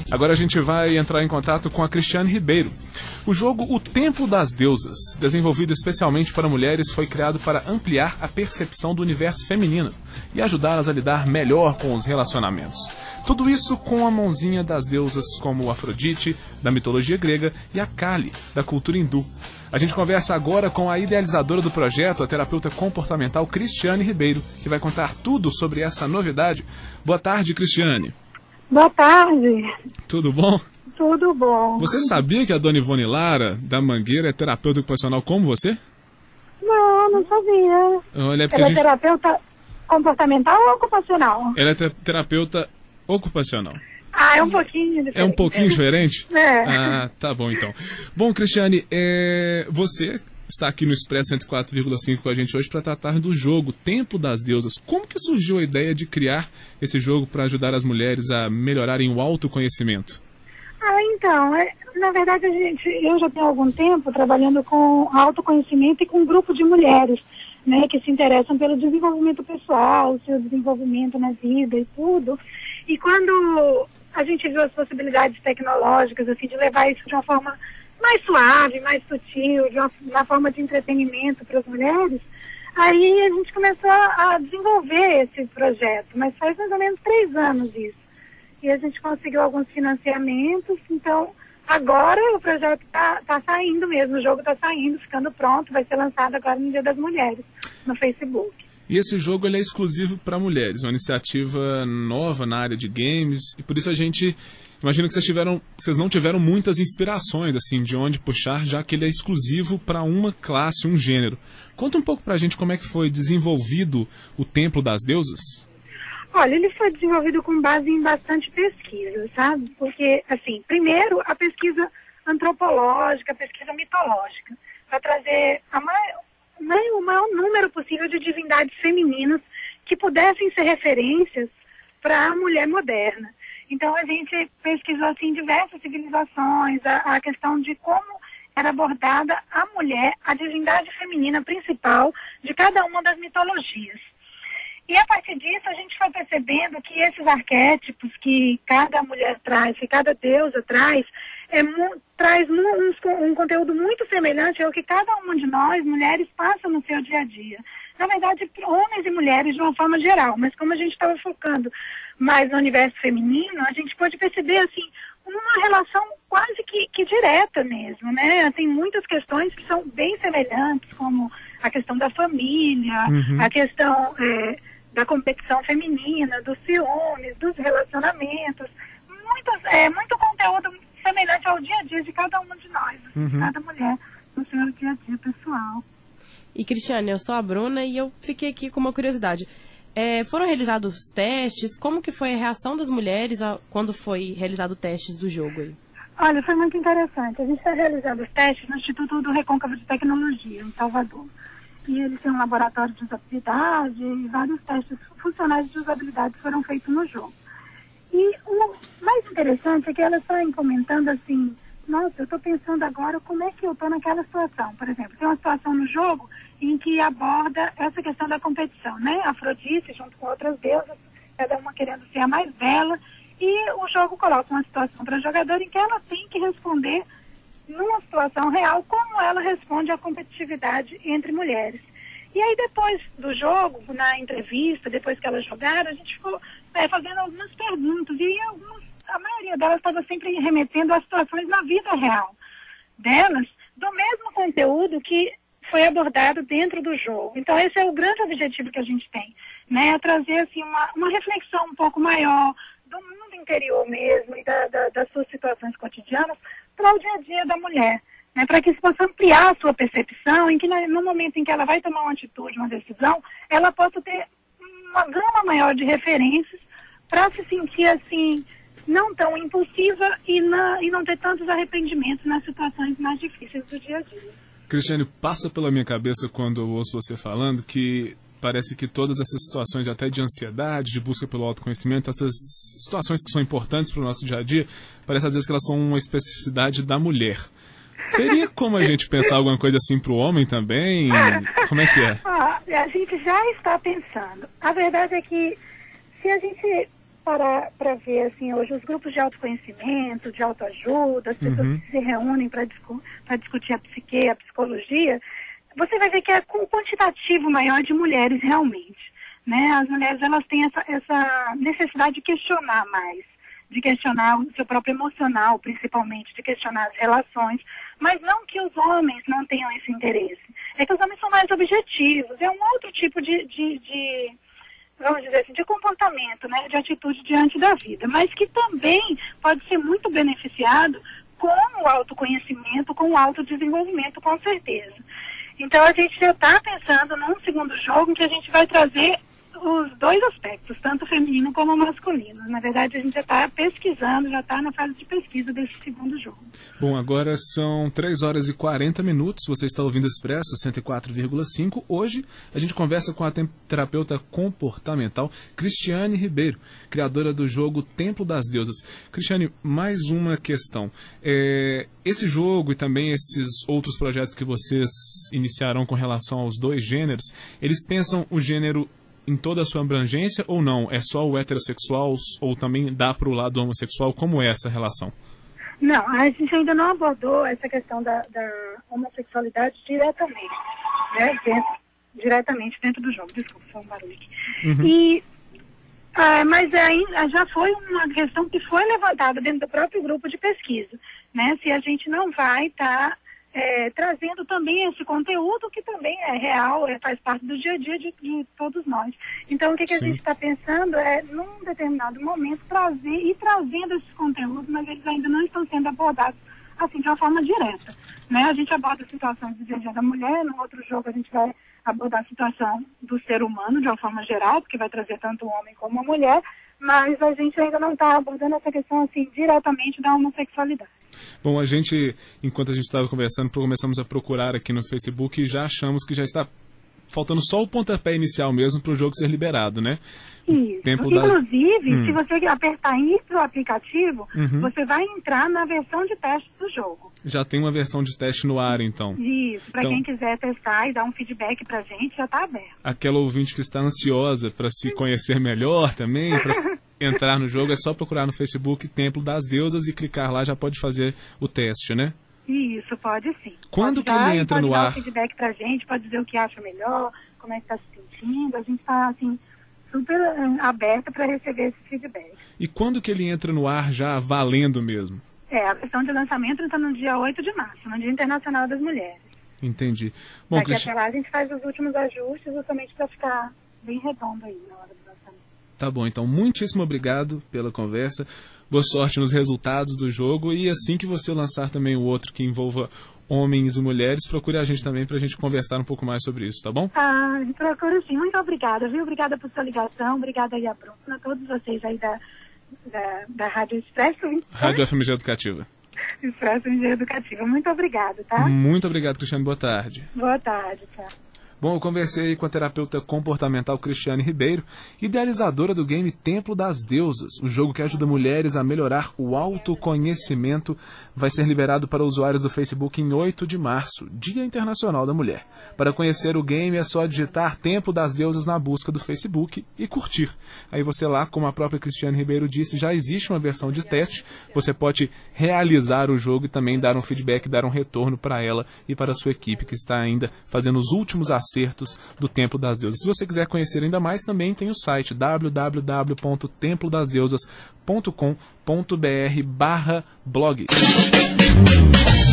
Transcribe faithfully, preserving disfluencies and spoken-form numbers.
Agora a gente vai entrar em contato com a Cristiane Ribeiro. O jogo O Templo das Deusas, desenvolvido especialmente para mulheres, foi criado para ampliar a percepção do universo feminino e ajudá-las a lidar melhor com os relacionamentos. Tudo isso com a mãozinha das deusas como Afrodite, da mitologia grega, e a Kali, da cultura hindu. A gente conversa agora com a idealizadora do projeto, a terapeuta comportamental Cristiane Ribeiro, que vai contar tudo sobre essa novidade. Boa tarde, Cristiane. Boa tarde. Tudo bom? Tudo bom. Você sabia que a dona Ivone Lara, da Mangueira, é terapeuta ocupacional como você? Não, não sabia. Olha, é porque Ela a gente... é terapeuta comportamental ou ocupacional? Ela é te- terapeuta ocupacional. Ah, é um pouquinho diferente. É um pouquinho diferente? É. Ah, tá bom então. Bom, Cristiane, é... você está aqui no Expresso cento e quatro vírgula cinco com a gente hoje para tratar do jogo Templo das Deusas. Como que surgiu a ideia de criar esse jogo para ajudar as mulheres a melhorarem o autoconhecimento? Ah, então, é, na verdade, a gente, eu já tenho algum tempo trabalhando com autoconhecimento e com um grupo de mulheres, né, que se interessam pelo desenvolvimento pessoal, seu desenvolvimento na vida e tudo. E quando a gente viu as possibilidades tecnológicas, assim, de levar isso de uma forma mais suave, mais sutil, de uma, uma forma de entretenimento para as mulheres, aí a gente começou a desenvolver esse projeto, mas faz mais ou menos três anos isso. E a gente conseguiu alguns financiamentos, então agora o projeto está tá saindo mesmo, o jogo está saindo, ficando pronto, vai ser lançado agora no Dia das Mulheres, no Facebook. E esse jogo ele é exclusivo para mulheres, uma iniciativa nova na área de games, e por isso a gente imagina que vocês, tiveram, vocês não tiveram muitas inspirações assim, de onde puxar, já que ele é exclusivo para uma classe, um gênero. Conta um pouco para a gente como é que foi desenvolvido o Templo das Deusas. Olha, ele foi desenvolvido com base em bastante pesquisa, sabe? Porque, assim, primeiro a pesquisa antropológica, a pesquisa mitológica, para trazer a maior, o maior número possível de divindades femininas que pudessem ser referências para a mulher moderna. Então a gente pesquisou assim diversas civilizações, a, a questão de como era abordada a mulher, a divindade feminina principal de cada uma das mitologias. E a partir disso a gente foi percebendo que esses arquétipos que cada mulher traz, que cada deusa traz, é, mu- traz mu- um, um conteúdo muito semelhante ao que cada uma de nós, mulheres, passa no seu dia a dia. Na verdade, homens e mulheres de uma forma geral, mas como a gente estava focando mais no universo feminino, a gente pode perceber assim uma relação quase que, que direta mesmo, né? Tem muitas questões que são bem semelhantes, como a questão da família, uhum. a questão é, da competição feminina, dos ciúmes, dos relacionamentos, muitos, é, muito conteúdo semelhante ao dia a dia de cada uma de nós, uhum. de cada mulher, no seu dia a dia pessoal. E Cristiane, eu sou a Bruna e eu fiquei aqui com uma curiosidade. É, foram realizados testes? Como que foi a reação das mulheres a, quando foi realizado testes do jogo aí? Olha, foi muito interessante. A gente está realizando os testes no Instituto do Recôncavo de Tecnologia, em Salvador. E eles têm um laboratório de usabilidade e vários testes funcionais de usabilidade foram feitos no jogo. E o mais interessante é que elas estão comentando assim, nossa, eu estou pensando agora como é que eu estou naquela situação. Por exemplo, tem uma situação no jogo em que aborda essa questão da competição, né? Afrodite junto com outras deusas, cada uma querendo ser a mais bela, e o jogo coloca uma situação para a jogadora em que ela tem que responder numa situação real como ela responde à competitividade entre mulheres. E aí depois do jogo, na entrevista, depois que elas jogaram, a gente ficou é, fazendo algumas perguntas, e algumas, a maioria delas estava sempre remetendo a situações na vida real delas, do mesmo conteúdo que foi abordado dentro do jogo. Então esse é o grande objetivo que a gente tem, né? É trazer assim, uma, uma reflexão um pouco maior do mundo interior mesmo e da, da, das suas situações cotidianas para o dia a dia da mulher, né? Para que isso possa ampliar a sua percepção, em que no momento em que ela vai tomar uma atitude, uma decisão, ela possa ter uma gama maior de referências para se sentir assim, não tão impulsiva e, na, e não ter tantos arrependimentos nas situações mais difíceis do dia a dia. Cristiane, passa pela minha cabeça quando eu ouço você falando que parece que todas essas situações até de ansiedade, de busca pelo autoconhecimento, essas situações que são importantes para o nosso dia a dia, parece às vezes que elas são uma especificidade da mulher. Teria como a gente pensar alguma coisa assim para o homem também? Como é que é? Ah, a gente já está pensando. A verdade é que se a gente parar para ver, assim, hoje os grupos de autoconhecimento, de autoajuda, as pessoas Uhum. que se reúnem para discu discutir a psique, a psicologia, você vai ver que é com um quantitativo maior de mulheres realmente, né? As mulheres, elas têm essa, essa necessidade de questionar mais, de questionar o seu próprio emocional, principalmente, de questionar as relações, mas não que os homens não tenham esse interesse. É que os homens são mais objetivos, é um outro tipo de, de, de vamos dizer assim, de comportamento, né, de atitude diante da vida, mas que também pode ser muito beneficiado com o autoconhecimento, com o autodesenvolvimento, com certeza. Então a gente já está pensando num segundo jogo em que a gente vai trazer os dois aspectos, tanto o feminino como o masculino. Na verdade, a gente já está pesquisando, já está na fase de pesquisa desse segundo jogo. Bom, agora são três horas e quarenta minutos, você está ouvindo Expresso cento e quatro vírgula cinco. Hoje a gente conversa com a terapeuta comportamental Cristiane Ribeiro, criadora do jogo Templo das Deusas. Cristiane, mais uma questão. É, esse jogo e também esses outros projetos que vocês iniciarão com relação aos dois gêneros, eles pensam o gênero em toda a sua abrangência ou não? É só o heterossexual ou também dá para o lado homossexual? Como é essa relação? Não, a gente ainda não abordou essa questão da, da homossexualidade diretamente, né? Dentro, diretamente dentro do jogo. Desculpa, foi um barulho aqui. Uhum. E, ah, mas ainda já foi uma questão que foi levantada dentro do próprio grupo de pesquisa, né? Se a gente não vai estar... Tá, É, trazendo também esse conteúdo que também é real, é, faz parte do dia a dia de, de todos nós. Então, o que, que a Sim. gente está pensando é, num determinado momento, trazer e trazendo esses conteúdos, mas eles ainda não estão sendo abordados assim, de uma forma direta. Né? A gente aborda a situação do dia a dia da mulher, no outro jogo a gente vai abordar a situação do ser humano de uma forma geral, porque vai trazer tanto o homem como a mulher, mas a gente ainda não está abordando essa questão assim, diretamente da homossexualidade. Bom, a gente, enquanto a gente estava conversando, começamos a procurar aqui no Facebook e já achamos que já está faltando só o pontapé inicial mesmo para o jogo ser liberado, né? Isso. Tempo Inclusive, das... se você apertar ir para o aplicativo, uhum. você vai entrar na versão de teste do jogo. Já tem uma versão de teste no ar, então. Isso. Para então, quem quiser testar e dar um feedback para a gente, já está aberto. Aquela ouvinte que está ansiosa para se conhecer melhor também, para entrar no jogo, é só procurar no Facebook Templo das Deusas e clicar lá, já pode fazer o teste, né? Isso, pode sim. Quando pode que dar, ele entra pode no dar ar? Um feedback pra gente, pode dizer o que acha melhor, como é que está se sentindo. A gente está, assim, super uh, aberta para receber esse feedback. E quando que ele entra no ar já valendo mesmo? É, a questão de lançamento está no dia oito de março, no Dia Internacional das Mulheres. Entendi. Bom, Daqui Cristi... até lá a gente faz os últimos ajustes justamente para ficar bem redondo aí na hora do lançamento. Tá bom, então muitíssimo obrigado pela conversa. Boa sorte nos resultados do jogo e assim que você lançar também o outro que envolva homens e mulheres, procure a gente também para a gente conversar um pouco mais sobre isso, tá bom? Ah, procuro sim. Muito obrigada, viu? Obrigada por sua ligação, obrigada aí a Bruna, a todos vocês aí da, da, da Rádio Expresso. Rádio F M G Educativa. Expresso M G Educativa. Muito obrigada, tá? Muito obrigado, Cristiane. Boa tarde. Boa tarde, tchau. Bom, eu conversei com a terapeuta comportamental Cristiane Ribeiro, idealizadora do game Templo das Deusas, o jogo que ajuda mulheres a melhorar o autoconhecimento. Vai ser liberado para usuários do Facebook em oito de março, Dia Internacional da Mulher. Para conhecer o game é só digitar Templo das Deusas na busca do Facebook e curtir. Aí você lá, como a própria Cristiane Ribeiro disse, já existe uma versão de teste, você pode realizar o jogo e também dar um feedback, dar um retorno para ela e para a sua equipe que está ainda fazendo os últimos acertos acertos do Templo das Deusas. Se você quiser conhecer ainda mais, também tem o site w w w ponto templo das deusas ponto com ponto b r barra blog.